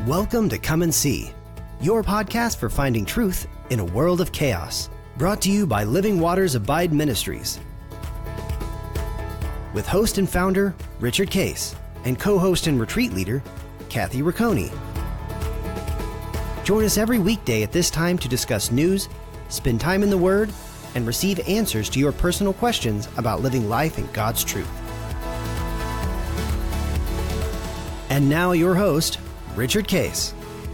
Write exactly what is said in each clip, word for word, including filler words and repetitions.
Welcome to Come and See, your podcast for finding truth in a world of chaos. Brought to you by Living Waters Abide Ministries. With host and founder, Richard Case, and co-host and retreat leader, Kathy Riccone. Join us every weekday at this time to discuss news, spend time in the Word, and receive answers to your personal questions about living life in God's truth. And now your host, Richard Case.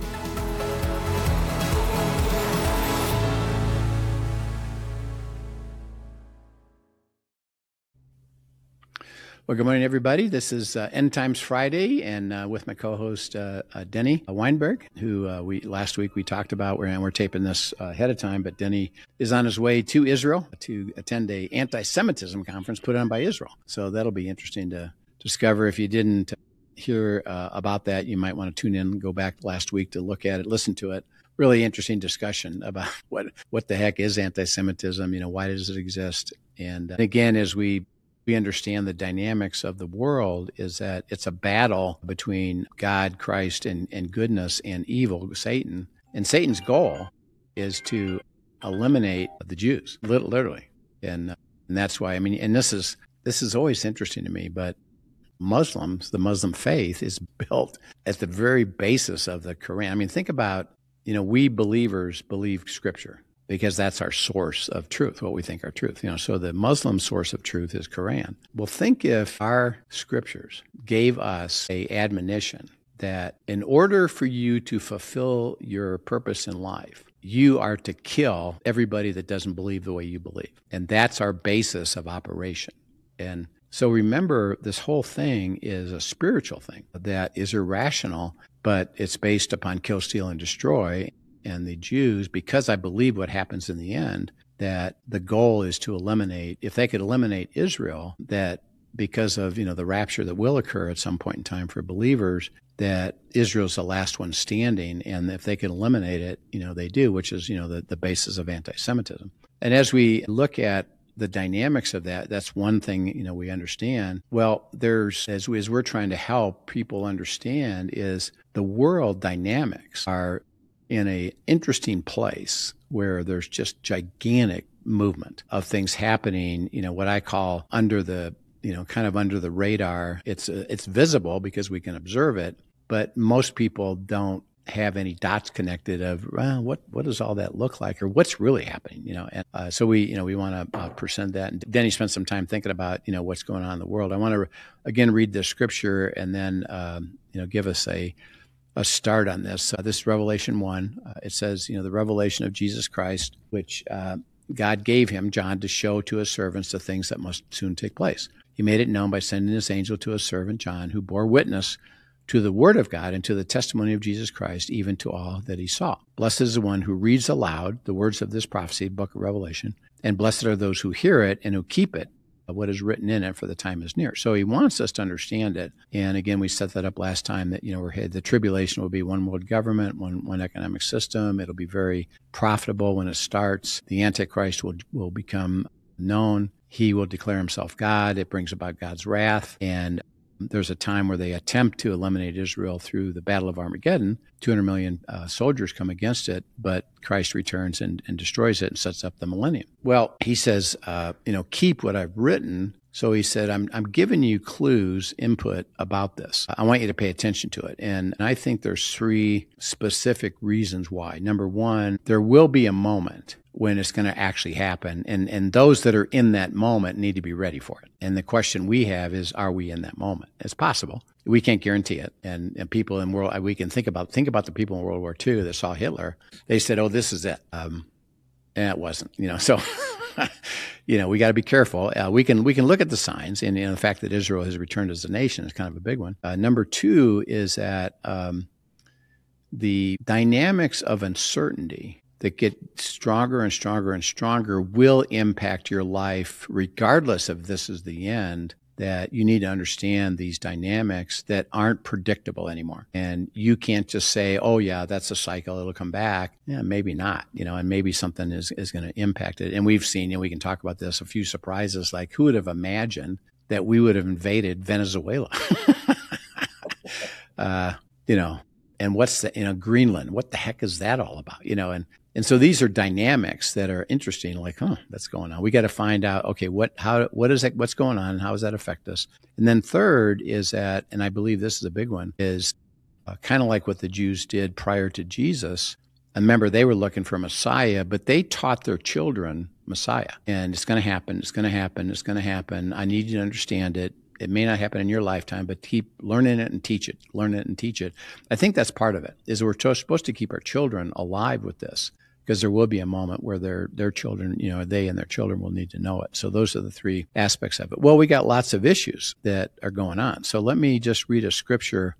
Well, good morning, everybody. This is uh, End Times Friday, and uh, with my co-host uh, uh, Denny Weinberg, who uh, we last week we talked about. We're, and we're taping this uh, ahead of time, but Denny is on his way to Israel to attend a anti-Semitism conference put on by Israel. So that'll be interesting to discover. If you didn't hear uh, about that, you might want to tune in and go back last week to look at it, listen to it. Really interesting discussion about what what the heck is anti-Semitism. You know, why does it exist? And uh, again, as we we understand the dynamics of the world, is that it's a battle between God, Christ, and, and goodness, and evil, Satan. And Satan's goal is to eliminate the Jews, literally. And, and that's why, I mean, and this is this is always interesting to me, but Muslims, the Muslim faith, is built at the very basis of the Quran. I mean, think about, you know, we believers believe Scripture, because that's our source of truth, what we think are truth. You know, so the Muslim source of truth is Quran. Well, think if our scriptures gave us a admonition that in order for you to fulfill your purpose in life, you are to kill everybody that doesn't believe the way you believe. And that's our basis of operation. And so remember, this whole thing is a spiritual thing that is irrational, but it's based upon kill, steal, and destroy. And the Jews, because I believe what happens in the end, that the goal is to eliminate, if they could eliminate Israel, that because of, you know, the rapture that will occur at some point in time for believers, that Israel's the last one standing. And if they can eliminate it, you know, they do, which is, you know, the, the basis of anti-Semitism. And as we look at the dynamics of that, that's one thing, you know, we understand. Well, there's, as, we, as we're trying to help people understand, is the world dynamics are in a interesting place where there's just gigantic movement of things happening, you know, what I call under the, you know, kind of under the radar. It's uh, it's visible because we can observe it, but most people don't have any dots connected of, well, what what does all that look like, or what's really happening, you know? And uh, so we, you know, we want to uh, present that. And Denny spent some time thinking about, you know, what's going on in the world. I want to again read the scripture and then, um, you know, give us a a start on this. Uh, this is Revelation one. Uh, it says, you know, the revelation of Jesus Christ, which uh, God gave him, John, to show to his servants the things that must soon take place. He made it known by sending his angel to his servant John, who bore witness to the word of God and to the testimony of Jesus Christ, even to all that he saw. Blessed is the one who reads aloud the words of this prophecy, book of Revelation, and blessed are those who hear it and who keep it, what is written in it, for the time is near. So he wants us to understand it. And again, we set that up last time that, you know, we're headed, the tribulation will be one world government, one one economic system. It'll be very profitable when it starts. The Antichrist will will become known. He will declare himself God. It brings about God's wrath. And there's a time where they attempt to eliminate Israel through the Battle of Armageddon. two hundred million uh, soldiers come against it, but Christ returns and, and destroys it and sets up the millennium. Well, he says, uh, you know, keep what I've written. So he said, I'm I'm giving you clues, input about this. I want you to pay attention to it. And, and I think there's three specific reasons why. Number one, there will be a moment when it's going to actually happen. And, and those that are in that moment need to be ready for it. And the question we have is, are we in that moment? It's possible. We can't guarantee it. And, and people in world, we can think about, think about the people in World War Two that saw Hitler. They said, oh, this is it. Um, and it wasn't, you know, so, you know, we got to be careful. Uh, we can, we can look at the signs, and, you know, the fact that Israel has returned as a nation is kind of a big one. Uh, number two is that, um, the dynamics of uncertainty that get stronger and stronger and stronger will impact your life, regardless of this is the end, that you need to understand these dynamics that aren't predictable anymore. And you can't just say, oh, yeah, that's a cycle, it'll come back. Yeah, maybe not, you know, and maybe something is, is going to impact it. And we've seen, and we can talk about this, a few surprises, like who would have imagined that we would have invaded Venezuela? uh, you know, and what's the, you know, Greenland, what the heck is that all about? You know, and, and so these are dynamics that are interesting, like, huh, that's going on. We got to find out, okay, what, how, what is that, what's going on? How does that affect us? And then third is that, and I believe this is a big one, is uh, kind of like what the Jews did prior to Jesus. Remember, they were looking for Messiah, but they taught their children Messiah. And it's going to happen, it's going to happen, it's going to happen. I need you to understand it. It may not happen in your lifetime, but keep learning it and teach it, learn it and teach it. I think that's part of it, is we're supposed to keep our children alive with this, because there will be a moment where their their children, you know, they and their children will need to know it. So those are the three aspects of it. Well, we got lots of issues that are going on. So let me just read a scripture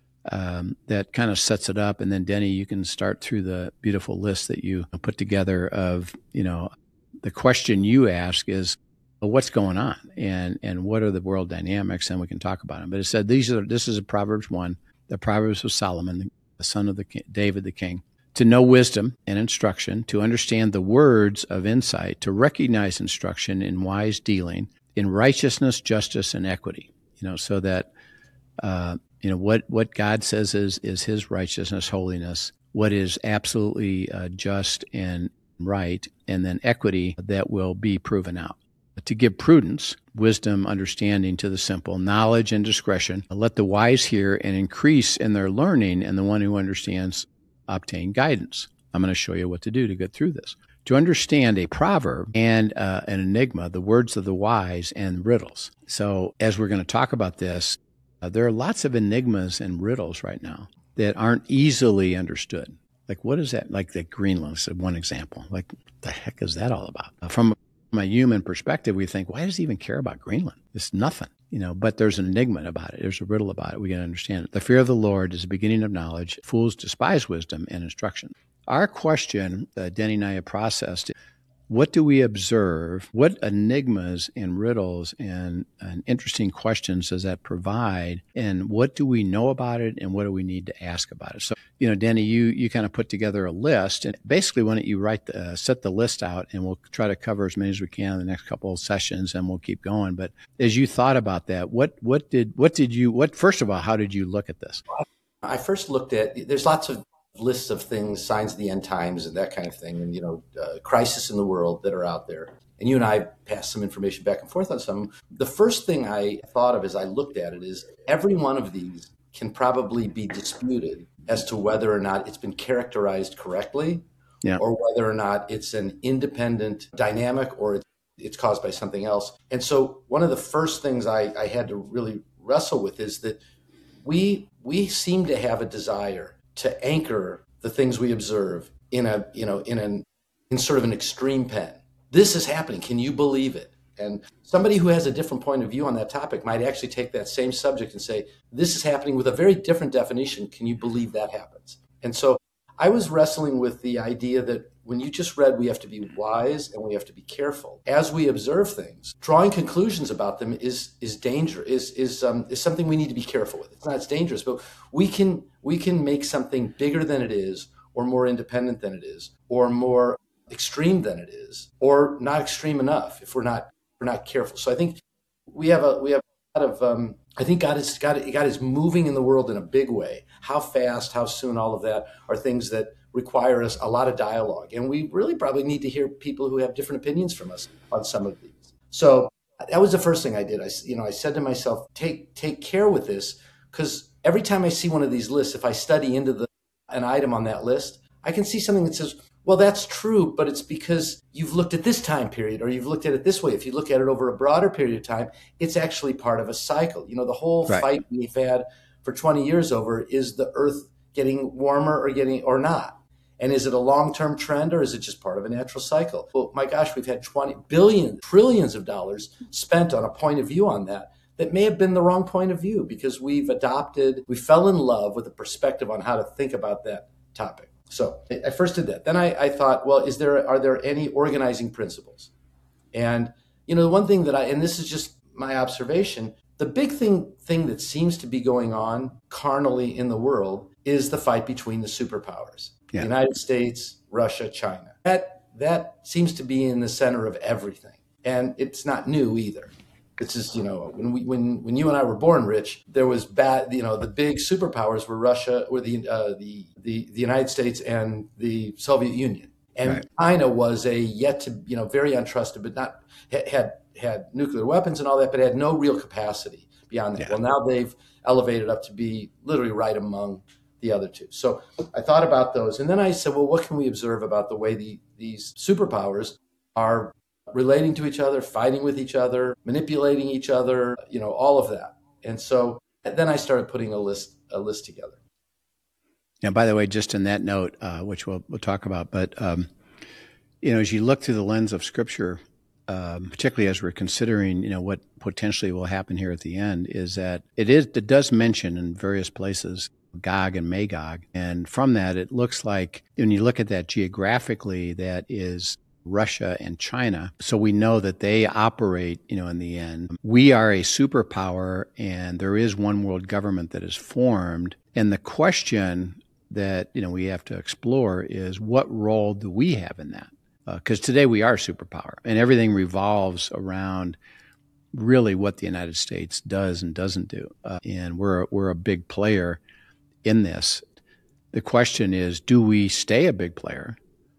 um, that kind of sets it up. And then, Denny, you can start through the beautiful list that you put together of, you know, the question you ask is, well, what's going on, and and what are the world dynamics, and we can talk about them. But it said these are this is a Proverbs one, the Proverbs of Solomon, the son of the king, David the king, to know wisdom and instruction, to understand the words of insight, to recognize instruction in wise dealing, in righteousness, justice, and equity. You know, so that uh, you know what what God says is is His righteousness, holiness, what is absolutely uh, just and right, and then equity that will be proven out. To give prudence, wisdom, understanding to the simple, knowledge and discretion. Let the wise hear and increase in their learning, and the one who understands obtain guidance. I'm going to show you what to do to get through this. To understand a proverb and uh, an enigma, the words of the wise and riddles. So as we're going to talk about this, uh, there are lots of enigmas and riddles right now that aren't easily understood. Like, what is that? Like the Greenland is one example. Like, what the heck is that all about? Uh, from From a human perspective, we think, why does he even care about Greenland? It's nothing, you know, but there's an enigma about it. There's a riddle about it. We can understand it. The fear of the Lord is the beginning of knowledge. Fools despise wisdom and instruction. Our question, uh, Denny and I have processed, what do we observe? What enigmas and riddles and, and interesting questions does that provide? And what do we know about it? And what do we need to ask about it? So, you know, Denny, you you kind of put together a list. And basically, why don't you write the, uh, set the list out, and we'll try to cover as many as we can in the next couple of sessions, and we'll keep going. But as you thought about that, what what did what did you what first of all, how did you look at this? I first looked at, there's lots of lists of things, signs of the end times and that kind of thing, and, you know, uh, crisis in the world that are out there. And you and I passed some information back and forth on some. The first thing I thought of as I looked at it is every one of these can probably be disputed as to whether or not it's been characterized correctly, yeah, or whether or not it's an independent dynamic or it's, it's caused by something else. And so one of the first things I, I had to really wrestle with is that we we seem to have a desire to anchor the things we observe in a, you know, in an, in sort of an extreme pen. This is happening. Can you believe it? And somebody who has a different point of view on that topic might actually take that same subject and say, this is happening with a very different definition. Can you believe that happens? And so I was wrestling with the idea that when you just read, we have to be wise and we have to be careful. As we observe things, drawing conclusions about them is is danger, is is um, is something we need to be careful with. It's not it's dangerous, but we can we can make something bigger than it is, or more independent than it is, or more extreme than it is, or not extreme enough if we're not we're not careful. So I think we have a we have a lot of um, I think God is God, God is moving in the world in a big way. How fast, how soon, all of that are things that require us a lot of dialogue. And we really probably need to hear people who have different opinions from us on some of these. So that was the first thing I did. I, you know, I said to myself, take take care with this, because every time I see one of these lists, if I study into the an item on that list, I can see something that says, well, that's true, but it's because you've looked at this time period, or you've looked at it this way. If you look at it over a broader period of time, it's actually part of a cycle. You know, the whole right. fight we've had for twenty years over, is the earth getting warmer or getting or not? And is it a long-term trend, or is it just part of a natural cycle? Well, my gosh, we've had twenty billion, trillions of dollars spent on a point of view on that that may have been the wrong point of view, because we've adopted, we fell in love with a perspective on how to think about that topic. So I first did that. Then I, I thought, well, is there are there any organizing principles? And, you know, the one thing that I, and this is just my observation, the big thing thing that seems to be going on carnally in the world is the fight between the superpowers. Yeah. The United States, Russia, China. That that seems to be in the center of everything. And it's not new either. It's just, you know, when we when when you and I were born, Rich, there was bad, you know, the big superpowers were Russia, were the uh, the, the the United States and the Soviet Union, and right. China was a yet to, you know, very untrusted, but not had had nuclear weapons and all that, but had no real capacity beyond that. Yeah. Well, now they've elevated up to be literally right among the other two. So I thought about those, and then I said, well, what can we observe about the way the, these superpowers are relating to each other, fighting with each other, manipulating each other, you know, all of that. And so and then I started putting a list a list together. Yeah. By the way, just in that note, uh, which we'll we'll talk about, but um, you know, as you look through the lens of Scripture, um, particularly as we're considering, you know, what potentially will happen here at the end, is that it is it does mention in various places Gog and Magog, and from that, it looks like when you look at that geographically, that is Russia and China. So we know that they operate, you know, in the end. We are a superpower, and there is one world government that is formed. And the question that, you know, we have to explore is, what role do we have in that? Because uh, today we are a superpower, and everything revolves around really what the United States does and doesn't do. Uh, and we're we're a big player in this. The question is, do we stay a big player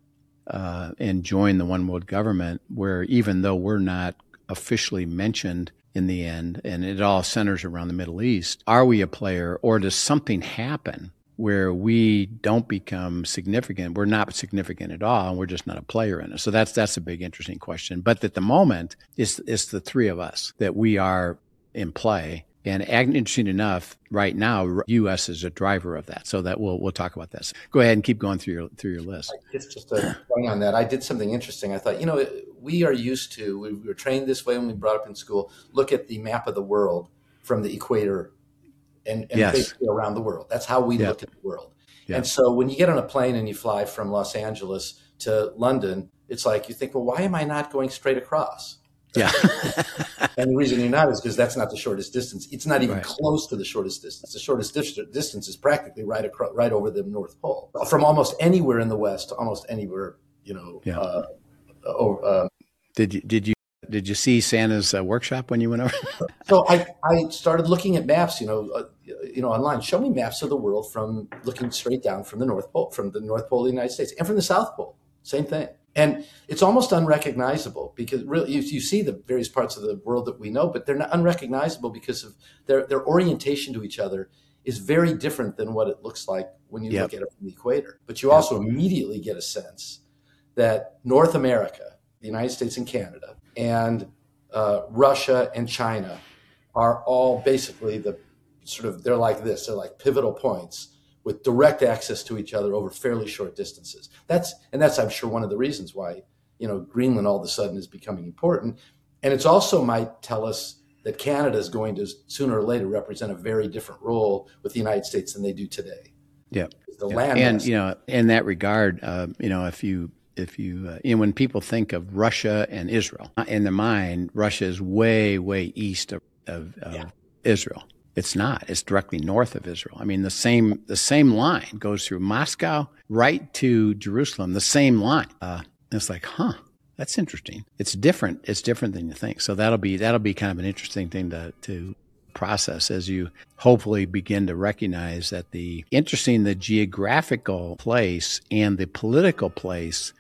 Uh, and join the one world government, where even though we're not officially mentioned in the end, and it all centers around the Middle East, are we a player, or does something happen where we don't become significant? We're not significant at all, and we're just not a player in it. So that's that's a big, interesting question. But at the moment, it's, it's the three of us that we are in play. And interesting enough, right now, U S is a driver of that. So that we'll we'll talk about this. Go ahead and keep going through your through your list. Just just a point on that. I did something interesting. I thought, you know, we are used to, we were trained this way when we brought up in school. Look at the map of the world from the equator and, and yes. basically around the world. That's how we yep. look at the world. Yep. And so when you get on a plane and you fly from Los Angeles to London, it's like you think, well, why am I not going straight across? Yeah. And the reason you're not is because that's not the shortest distance. It's not even right. close to the shortest distance. The shortest distance is practically right across, right over the North Pole. From almost anywhere in the West to almost anywhere, you know. Yeah. Uh, over, uh, did you did you did you see Santa's uh, workshop when you went over? So I, I started looking at maps, you know, uh, you know, online. Show me maps of the world from looking straight down from the North Pole, from the North Pole of the United States, and from the South Pole. Same thing. And it's almost unrecognizable because really you, you see the various parts of the world that we know, but they're not unrecognizable because of their, their orientation to each other is very different than what it looks like when you yep. look at it from the equator. But you yep. also immediately get a sense that North America, the United States and Canada, and uh, Russia and China are all basically the sort of, they're like this, they're like pivotal points with direct access to each other over fairly short distances. That's and that's, I'm sure, one of the reasons why, you know, Greenland all of a sudden is becoming important. And it's also might tell us that Canada is going to sooner or later represent a very different role with the United States than they do today. Yeah, the yeah. land and you know, in that regard, uh, you know, if you if you, uh, you know, when people think of Russia and Israel in their mind, Russia is way way east of, of, of yeah. Israel. It's not. It's directly north of Israel. I mean, the same the same line goes through Moscow right to Jerusalem. The same line. Uh, it's like, huh, that's interesting. It's different. It's different than you think. So that'll be that'll be kind of an interesting thing to to process as you hopefully begin to recognize that the interesting the geographical place and the political place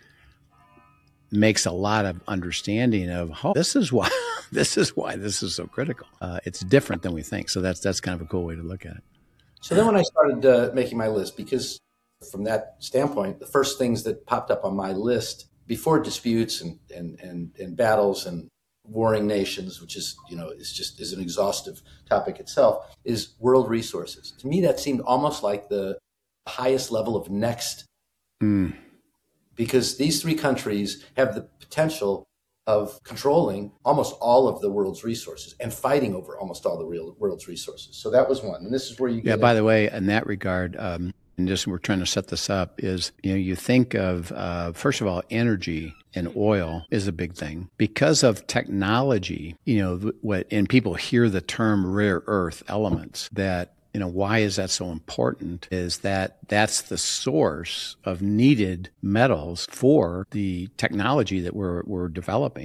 makes a lot of understanding of, oh, this is why this is why this is so critical. Uh, it's different than we think. So that's that's kind of a cool way to look at it. So then when I started uh, making my list, because from that standpoint, the first things that popped up on my list before disputes and and and, and battles and warring nations, which is, you know, is just is an exhaustive topic itself, is world resources. To me, that seemed almost like the highest level of next. Mm. Because these three countries have the potential of controlling almost all of the world's resources and fighting over almost all the real world's resources. So that was one. And this is where you get Yeah, by the way, in that regard, um, and just we're trying to set this up, is, you know, you think of, uh, first of all, energy and oil is a big thing. Because of technology, you know, what, and people hear the term rare earth elements, that, you know, why is that so important? Is that that's the source of needed metals for the technology that we're we're developing.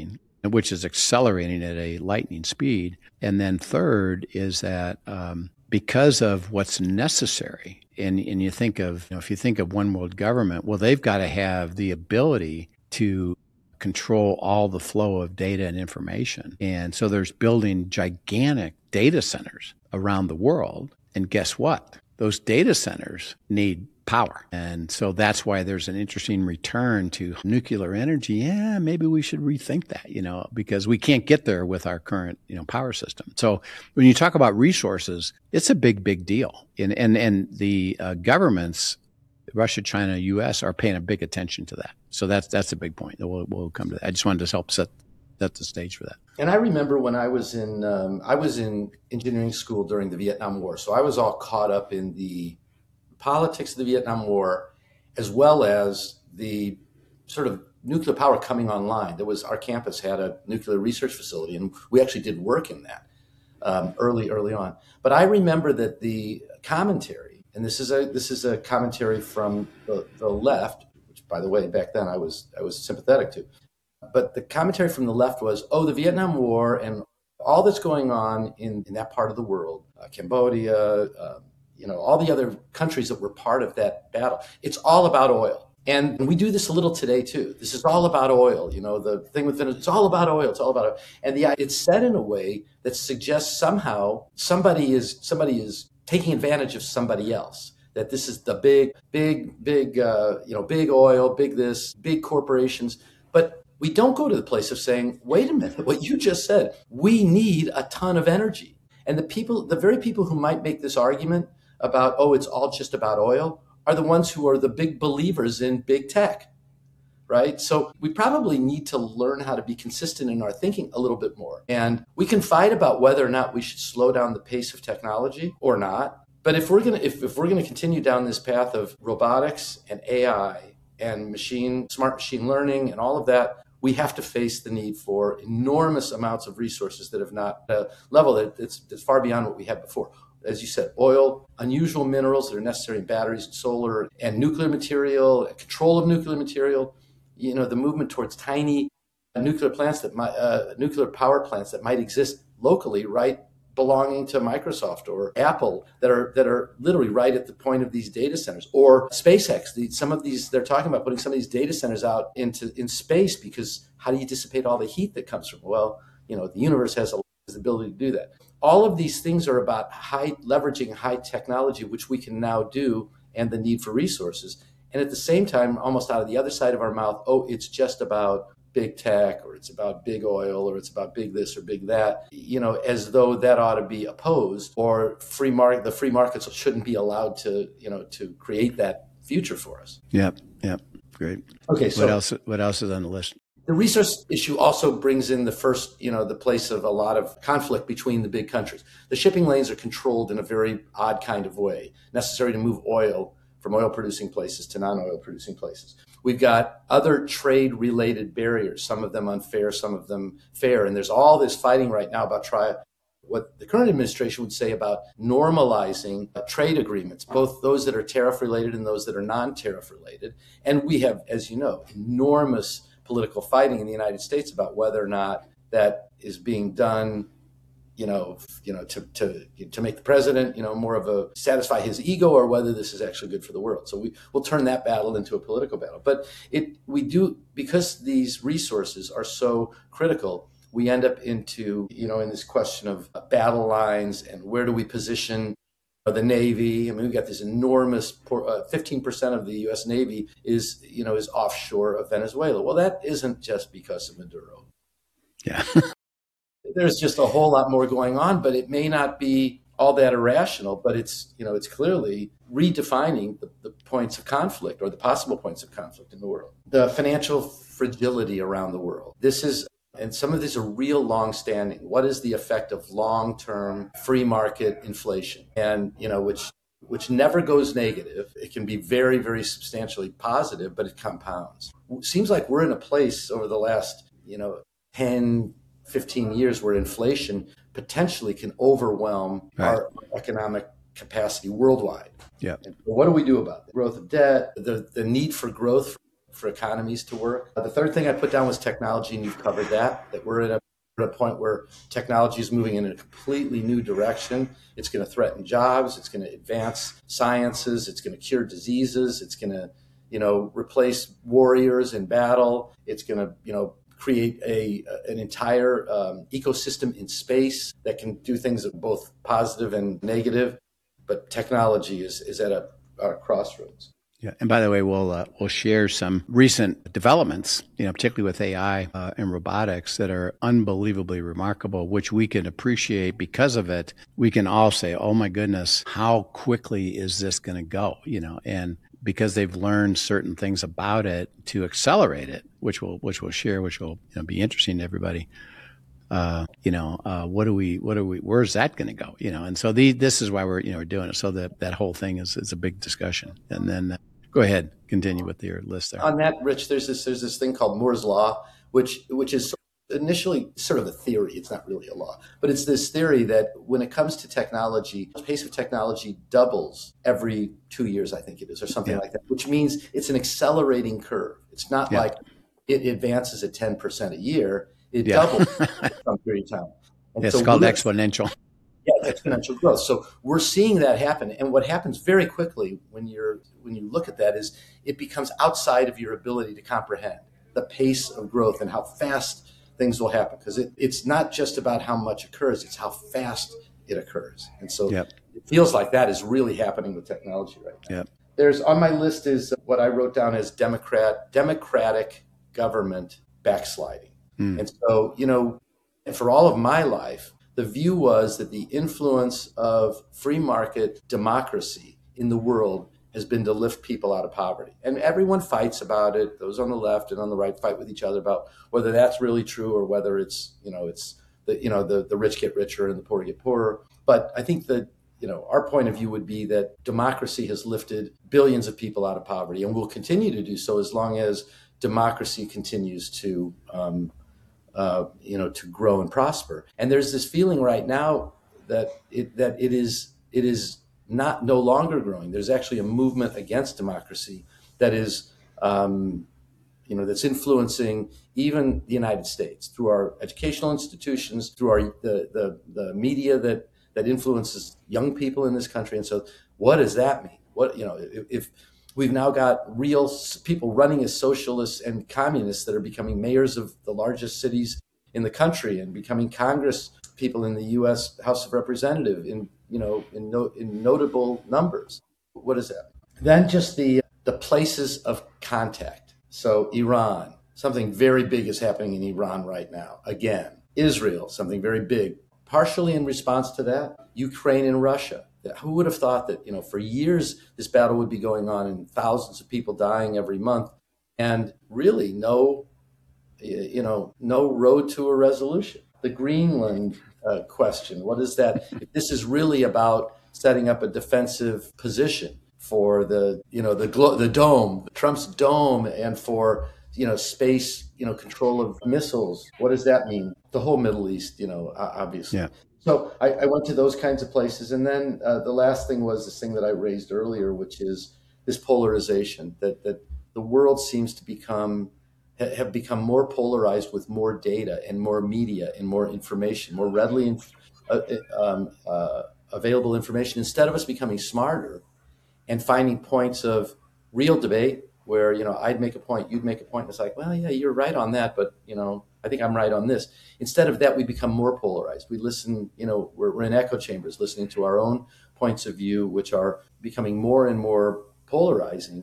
which is accelerating at a lightning speed. And then third is that um, because of what's necessary, and, and you think of, you know, if you think of one world government, well, they've got to have the ability to control all the flow of data and information. And so there's building gigantic data centers around the world. And guess what? Those data centers need power. And so that's why there's an interesting return to nuclear energy. Yeah, maybe we should rethink that, you know, because we can't get there with our current, you know, power system. So when you talk about resources, it's a big, big deal. And and, and the uh, governments, Russia, China, U S, are paying a big attention to that. So that's that's a big point. We'll, we'll come to that. I just wanted to help set set the stage for that. And I remember when I was in um, I was in engineering school during the Vietnam War, so I was all caught up in the politics of the Vietnam War, as well as the sort of nuclear power coming online. There was our campus had a nuclear research facility, and we actually did work in that um, early early on. But I remember that the commentary, and this is a this is a commentary from the, the left, which, by the way, back then I was I was sympathetic to. But the commentary from the left was, oh, the Vietnam War and all that's going on in, in that part of the world, uh, Cambodia, uh, you know, all the other countries that were part of that battle, it's all about oil. And we do this a little today, too. This is all about oil. You know, the thing with Venezuela, it's all about oil. It's all about oil. And the, it's said in a way that suggests somehow somebody is somebody is taking advantage of somebody else. That this is the big, big, big, uh, you know, big oil, big this, big corporations. But we don't go to the place of saying, wait a minute, what you just said, we need a ton of energy. And the people, the very people who might make this argument about, oh, it's all just about oil, are the ones who are the big believers in big tech, right? So we probably need to learn how to be consistent in our thinking a little bit more. And we can fight about whether or not we should slow down the pace of technology or not. But if we're gonna if, if we're gonna continue down this path of robotics and A I and machine smart machine learning and all of that, we have to face the need for enormous amounts of resources that have not uh, leveled. It's, it's far beyond what we had before. As you said, oil, unusual minerals that are necessary in batteries and solar and nuclear material, control of nuclear material, you know, the movement towards tiny nuclear plants that might, uh, nuclear power plants that might exist locally, right, belonging to Microsoft or Apple that are that are literally right at the point of these data centers, or SpaceX. The, some of these, they're talking about putting some of these data centers out into in space, because how do you dissipate all the heat that comes from? Well, you know, the universe has a, has the ability to do that. All of these things are about high leveraging high technology, which we can now do, and the need for resources. And at the same time, almost out of the other side of our mouth, oh, it's just about big tech, or it's about big oil, or it's about big this or big that, you know, as though that ought to be opposed, or free market, the free markets shouldn't be allowed to, you know, to create that future for us. Yep. Yep. Great. Okay. So what else, what else is on the list? The resource issue also brings in the first, you know, the place of a lot of conflict between the big countries. The shipping lanes are controlled in a very odd kind of way, necessary to move oil from oil-producing places to non-oil-producing places. We've got other trade-related barriers, some of them unfair, some of them fair. And there's all this fighting right now about try, what the current administration would say about normalizing uh, trade agreements, both those that are tariff-related and those that are non-tariff-related. And we have, as you know, enormous political fighting in the United States about whether or not that is being done, you know, you know, to to to make the president, you know, more of a satisfy his ego, or whether this is actually good for the world. So we will turn that battle into a political battle. But it we do, because these resources are so critical, we end up into, you know, in this question of battle lines and where do we position the Navy. I mean, we've got this enormous uh, fifteen percent of the U S Navy is, you know, is offshore of Venezuela. Well, that isn't just because of Maduro. Yeah. There's just a whole lot more going on, but it may not be all that irrational, but it's, you know, it's clearly redefining the, the points of conflict, or the possible points of conflict in the world. The financial fragility around the world. This is, and some of these are real long-standing. What is the effect of long-term free market inflation? And, you know, which which never goes negative. It can be very, very substantially positive, but it compounds. It seems like we're in a place over the last, you know, ten, fifteen years where inflation potentially can overwhelm right. our economic capacity worldwide. Yeah. And what do we do about it? Growth of debt, the, the need for growth for economies to work. Uh, the third thing I put down was technology, and you've covered that, that we're at a, at a point where technology is moving in a completely new direction. It's going to threaten jobs. It's going to advance sciences. It's going to cure diseases. It's going to, you know, replace warriors in battle. It's going to, you know, create a an entire um, ecosystem in space that can do things that are both positive and negative. But technology is, is at a, a crossroads. Yeah, and by the way, we'll uh, we'll share some recent developments, you know, particularly with A I uh, and robotics that are unbelievably remarkable, which we can appreciate because of it. We can all say, "Oh my goodness, how quickly is this going to go?" You know, and because they've learned certain things about it to accelerate it, which we'll which we'll share, which will, you know, be interesting to everybody. Uh, you know, uh, what do we, what do we, where's that going to go? You know, and so the, this is why we're, you know, we're doing it. So that, that whole thing is, is a big discussion. And then uh, go ahead, continue with your list there. On that, Rich, there's this, there's this thing called Moore's Law, which, which is initially sort of a theory. It's not really a law, but it's this theory that when it comes to technology, the pace of technology doubles every two years, I think it is, or something yeah. like that, which means it's an accelerating curve. It's not yeah. like it advances at ten percent a year. It yeah. doubles for some period of time. And it's so called exponential. Yeah, exponential growth. So we're seeing that happen. And what happens very quickly when you're when you look at that is it becomes outside of your ability to comprehend the pace of growth and how fast things will happen. Because it, it's not just about how much occurs, it's how fast it occurs. And so yep. it feels like that is really happening with technology right now. Yep. There's on my list is what I wrote down as Democrat democratic government backsliding. Mm. And so, you know, for all of my life, the view was that the influence of free market democracy in the world has been to lift people out of poverty. And everyone fights about it. Those on the left and on the right fight with each other about whether that's really true or whether it's, you know, it's the, you know, the, the rich get richer and the poor get poorer. But I think that, you know, our point of view would be that democracy has lifted billions of people out of poverty and will continue to do so as long as democracy continues to, um, Uh, you know, to grow and prosper. And there's this feeling right now that it that it is it is not no longer growing. There's actually a movement against democracy that is, um, you know, that's influencing even the United States through our educational institutions, through our the the, the media that that influences young people in this country. And so, what does that mean? What you know, if, if we've now got real people running as socialists and communists that are becoming mayors of the largest cities in the country and becoming Congress people in the U S House of Representatives in, you know, in, no, in notable numbers. What is that? Then just the the places of contact. So Iran, something very big is happening in Iran right now. Again, Israel, something very big. Partially in response to that, Ukraine and Russia. Who would have thought that, you know, for years this battle would be going on and thousands of people dying every month and really no, you know, no road to a resolution. The Greenland uh, question, what is that? If this is really about setting up a defensive position for the, you know, the glo- the dome, Trump's dome, and for, you know, space, you know, control of missiles, what does that mean? The whole Middle East, you know, obviously. Yeah. So I, I went to those kinds of places. And then uh, the last thing was this thing that I raised earlier, which is this polarization, that, that the world seems to become, ha, have become more polarized with more data and more media and more information, more readily inf- uh, um, uh, available information, instead of us becoming smarter and finding points of real debate where, you know, I'd make a point, you'd make a point. And it's like, well, yeah, you're right on that, but, you know, I think I'm right on this. Instead of that, we become more polarized. We listen, you know, we're, we're in echo chambers, listening to our own points of view, which are becoming more and more polarizing.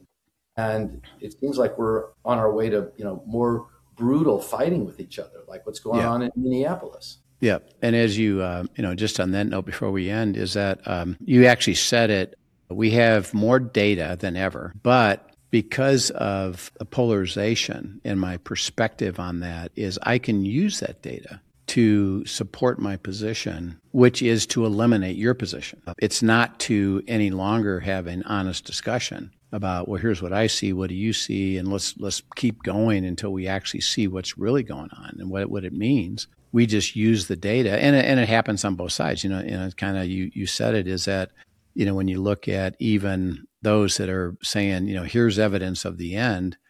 And it seems like we're on our way to, you know, more brutal fighting with each other, like what's going yeah. on in Minneapolis. Yeah. And as you, uh, you know, just on that note before we end, is that um, you actually said it, we have more data than ever, but because of the polarization and my perspective on that is I can use that data to support my position, which is to eliminate your position. It's not to any longer have an honest discussion about, well, here's what I see, what do you see, and let's let's keep going until we actually see what's really going on and what, what it means. We just use the data, and it, and it happens on both sides. You know, you know, kind of you you said it is that, you know, when you look at even those that are saying, you know, here's evidence of the end,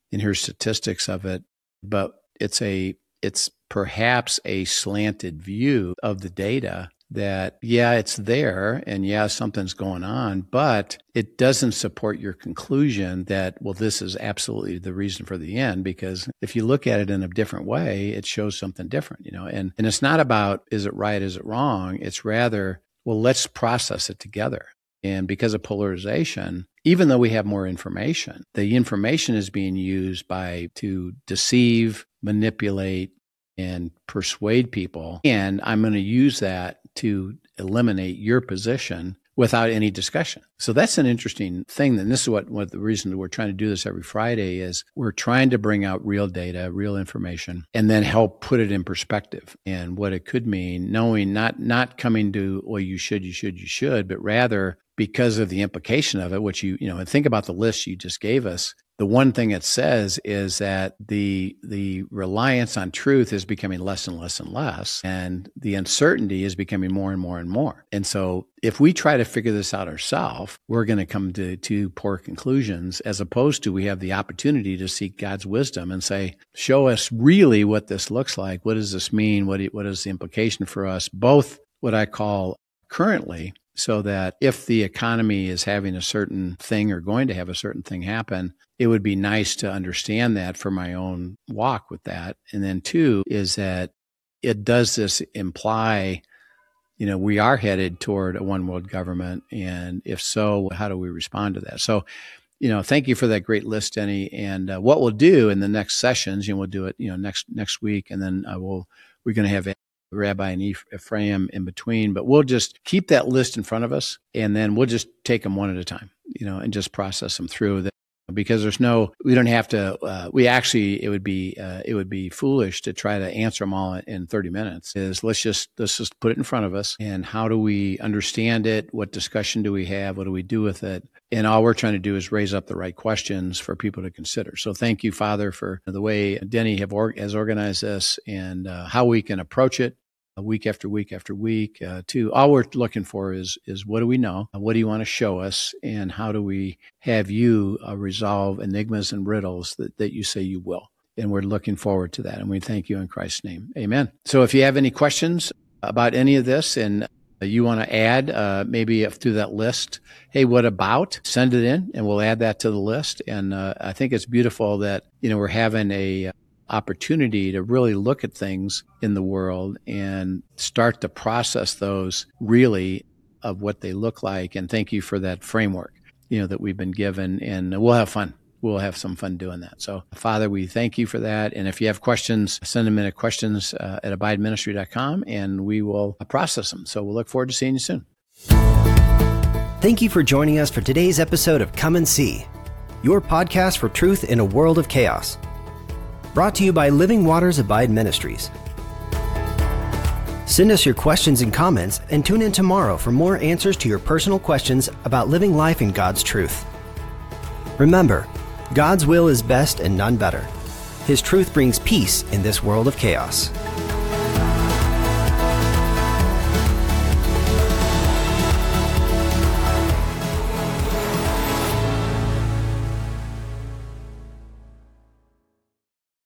and here's statistics of it, but it's a it's perhaps a slanted view of the data that, yeah, it's there and yeah, something's going on, but it doesn't support your conclusion that, well, this is absolutely the reason for the end, because if you look at it in a different way, it shows something different, you know, and, and it's not about, is it right, is it wrong? It's rather, well, let's process it together. And because of polarization, even though we have more information, the information is being used by to deceive, manipulate, and persuade people. And I'm going to use that to eliminate your position without any discussion. So that's an interesting thing. And this is what, what the reason that we're trying to do this every Friday is we're trying to bring out real data, real information, and then help put it in perspective and what it could mean, knowing not, not coming to, well, you should, you should, you should, but rather because of the implication of it, which you, you know, and think about the list you just gave us. The one thing it says is that the the reliance on truth is becoming less and less and less, and the uncertainty is becoming more and more and more. And so if we try to figure this out ourselves, we're going to come to, to poor conclusions, as opposed to we have the opportunity to seek God's wisdom and say, show us really what this looks like. What does this mean? What, what is the implication for us? Both what I call currently, so that if the economy is having a certain thing or going to have a certain thing happen, it would be nice to understand that for my own walk with that. And then two is that it does this imply, you know, we are headed toward a one world government. And if so, how do we respond to that? So, you know, thank you for that great list, Denny. And uh, what we'll do in the next sessions, and we'll do it, you know, next, next week. And then uh, we'll, we're going to have Rabbi and Ephraim in between, but we'll just keep that list in front of us, and then we'll just take them one at a time, you know, and just process them through that, because there's no, we don't have to, uh, we actually, it would be, uh, it would be foolish to try to answer them all in thirty minutes. Is let's just, let's just put it in front of us, and how do we understand it? What discussion do we have? What do we do with it? And all we're trying to do is raise up the right questions for people to consider. So thank you, Father, for the way Denny have or, has organized this, and uh, how we can approach it week after week after week. Uh, to all we're looking for is is what do we know? What do you want to show us? And how do we have you uh, resolve enigmas and riddles that, that you say you will? And we're looking forward to that. And we thank you in Christ's name. Amen. So if you have any questions about any of this, and you want to add uh, maybe through that list, hey, what about? Send it in, and we'll add that to the list. And uh, I think it's beautiful that, you know, we're having a opportunity to really look at things in the world and start to process those really of what they look like. And thank you for that framework, you know, that we've been given, and we'll have fun. We'll have some fun doing that. So, Father, we thank you for that. And if you have questions, send them in at questions uh, at abide ministry dot com, and we will process them. So we'll look forward to seeing you soon. Thank you for joining us for today's episode of Come and See, your podcast for truth in a world of chaos. Brought to you by Living Waters Abide Ministries. Send us your questions and comments, and tune in tomorrow for more answers to your personal questions about living life in God's truth. Remember, God's will is best and none better. His truth brings peace in this world of chaos.